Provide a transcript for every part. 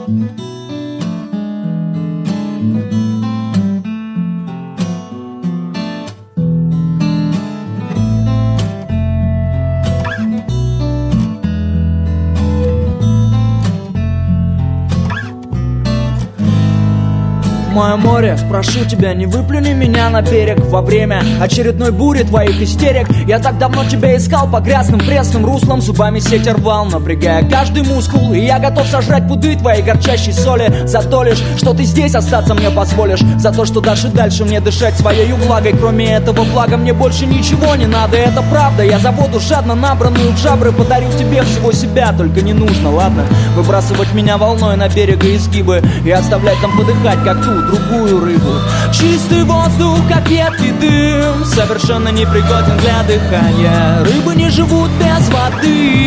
Мое море, прошу тебя, не выплюни меня на берег во время очередной бури твоих истерик. Я так давно тебя искал по грязным пресным руслам, зубами сеть рвал, напрягая каждый мускул. И я готов сожрать пуды твоей горчащей соли за то лишь, что ты здесь остаться мне позволишь, за то, что дашь и дальше мне дышать своей влагой. Кроме этого блага мне больше ничего не надо, это правда. Я за воду жадно набранную в жабры подарю тебе всего себя, только не нужно, ладно, выбрасывать меня волной на берег и изгибы и оставлять там подыхать, как ту другую рыбу. Чистый воздух, как едкий дым, совершенно непригоден для дыхания. Рыбы не живут без воды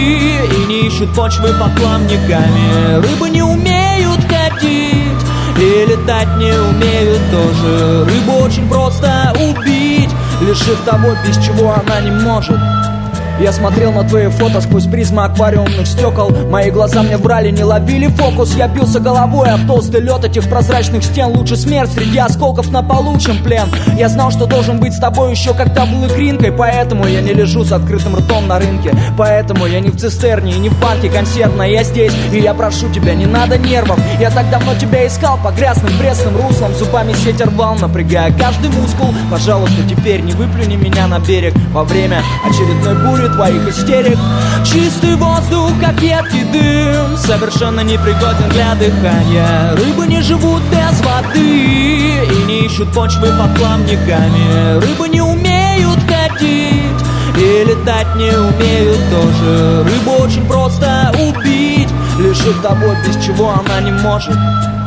и не ищут почвы под плавниками. Рыбы не умеют ходить и летать не умеют тоже. Рыбу очень просто убить, лишив того, без чего она не может. Я смотрел на твои фото сквозь призмы аквариумных стекол. Мои глаза мне врали, не ловили фокус. Я бился головой об толстый лед этих прозрачных стен. Лучше смерть среди осколков на полу, чем плен. Я знал, что должен быть с тобой еще когда был икринкой. Поэтому я не лежу с открытым ртом на рынке. Поэтому я не в цистерне и не в банке консервной. Я здесь, и я прошу тебя, не надо нервов. Я так давно тебя искал по грязным пресным руслам, зубами сеть рвал, напрягая каждый мускул. Пожалуйста, теперь не выплюни меня на берег во время очередной бури твоих истерик. Чистый воздух, как едкий дым, совершенно непригоден для дыхания. Рыбы не живут без воды и не ищут почвы под плавниками. Рыбы не умеют ходить и летать не умеют тоже. Рыбу очень просто убить, лишив того, без чего она не может.